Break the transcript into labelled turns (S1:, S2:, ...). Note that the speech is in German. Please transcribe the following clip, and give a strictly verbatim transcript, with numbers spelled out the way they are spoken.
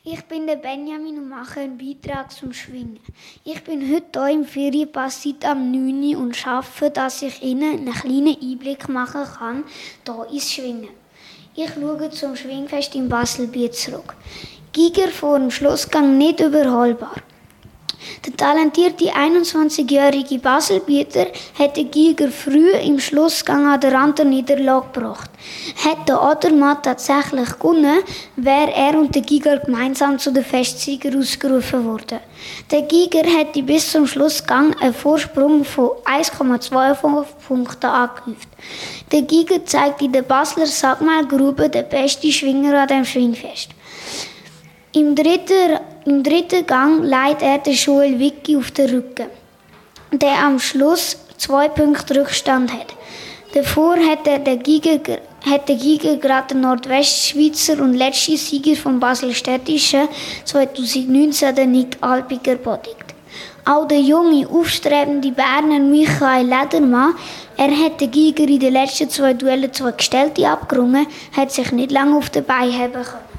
S1: Ich bin der Benjamin und mache einen Beitrag zum Schwingen. Ich bin heute hier im Ferienpass seit am neun Uhr und hoffe, dass ich Ihnen einen kleinen Einblick machen kann hier ins Schwingen. Ich schaue zum Schwingfest in Baselbiet zurück. Giger vor dem Schlussgang nicht überholbar. Der talentierte einundzwanzigjährige Baselbieter hat den Giger früh im Schlussgang an der Rand der Niederlage gebracht. Hätte Odermatt tatsächlich gewonnen, wäre er und der Giger gemeinsam zu den Festsieger ausgerufen worden. Der Giger hätte bis zum Schlussgang einen Vorsprung von eins Komma fünfundzwanzig Punkten angehäuft. Der Giger zeigt in der Basler Sagmalgrube den besten Schwinger an dem Schwingfest. Im dritten, Im dritten Gang leitet er den Joel Vicky auf den Rücken, der am Schluss zwei Punkte Rückstand hat. Davor hat er der Giger, hat der Giger gerade den Nordwestschweizer und letzten Sieger vom Baselstädtischen zweitausendneunzehn, den Nick Alpiger, besiegt. Auch der junge, aufstrebende Berner Michael Ledermann, er hat den Giger in den letzten zwei Duellen zwei Gestellte abgerungen, hat sich nicht lange auf den Beinen haben können.